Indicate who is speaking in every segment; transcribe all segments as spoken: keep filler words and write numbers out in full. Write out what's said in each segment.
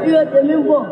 Speaker 1: ire tèmi ń bọ̀.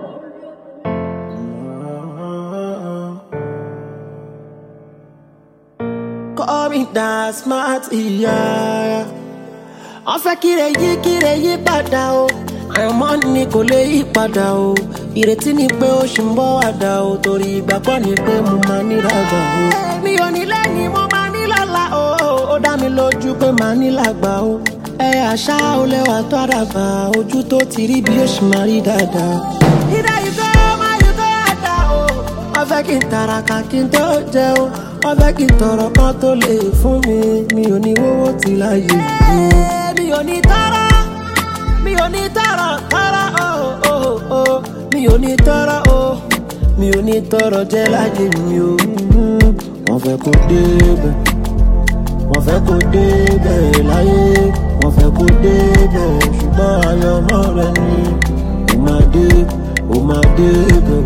Speaker 2: Call me that smart, yeah. Wọ́n fẹ́ kíre yí kíre yí padà o. Àìmọ́ ni kò lè yí padà o. Ìrètí ni pé ó ṣì ń bọ̀ wá dà o. Torí ìgbàgbọ́ ni pé mo máa ní lágbà o. Mi ò ní lẹ́yìn mo máa ní lọ́la o. Ó dá mi lójú pé màá ní lágbà o. Ẹ àṣà ó lẹ́wà tó àdàbà. Ojú tó ti rí bí ó ṣì máa rí dáadáa. Ìdá ìfẹ́ máa yí tó àdá o. Wọ́n fẹ́ kí n tàràkà kí n tó jẹun. Wọ́n fẹ́ kí n tọrọ kan tó lè fún mi. Mi ò ní wówó ti láyé mi. Mi ò ní tọrọ, mi ò ní tọrọ, tọrọ o, o, o. Mi ò ní tọrọ o, mi ò ní tọrọ jẹ láyé mi o. Wọ́n fẹ́ kó débẹ̀, wọ́n fẹ́ kó débẹ̀ láyé. Wọ́n fẹ́ kó débẹ̀ ṣùgbọ́n àyànmọ́ rẹ ni. Ó máa dé, ó máa débẹ̀,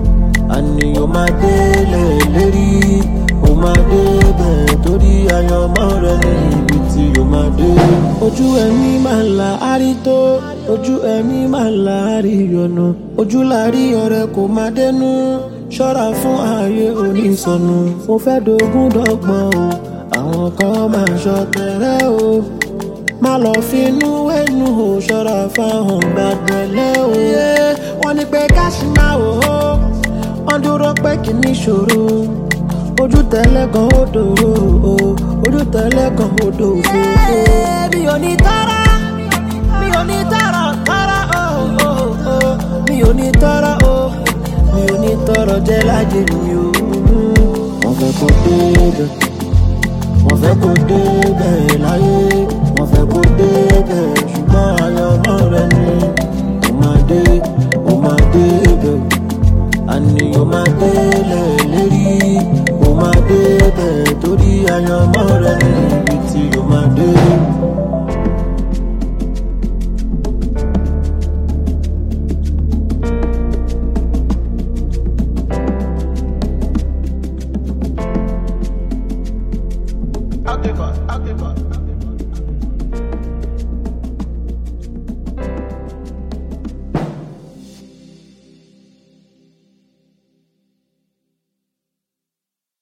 Speaker 2: àní ó máa délẹ̀ lérí. Ó máa débẹ̀ torí àyànmọ́ rẹ ní ibi tí ó máa dé. Ojú ẹ̀mí máa là á rí tó, ojú ẹ̀mí máa là á rí ọ̀nà. Ojú la rí ọ̀rẹ́ kò máa dẹnu, ṣọ́ra fún ààyè onísọnù. Mo fẹ́ dogún dọ́gbọ́n o, àwọn kan máa ṣọ̀tẹ̀rẹ̀ o. Má lọ finú ẹnu o, ṣọ́ra fáwọn gbàgbẹ́lẹ́ o. Wọ́n ní pé káṣí máa wò ó, wọ́n dúró pé kì í níṣòro. Ojú tẹ́lẹ̀ kan ó dòwó o, ojú tẹ́lẹ̀ kan ó dòwó o. Mi ò ní tọrọ, mi ò ní tọrọ, tọrọ o, o, o. Mi ò ní tọrọ o, mi ò ní tọrọ jẹ láyé mi o. Wọ́n fẹ́ kó débẹ̀, wọ́n fẹ́ kó débẹ̀ láyé. Wọ́n fẹ́ kó débẹ̀ ṣùgbọ́n àyànmọ́ rẹ ni. Ó máa dé, ó máa débẹ̀, àní ó máa délẹ̀ lérí. Ó máa débẹ̀ torí àyànmọ́ rẹ ní ibi tí ó máa dé.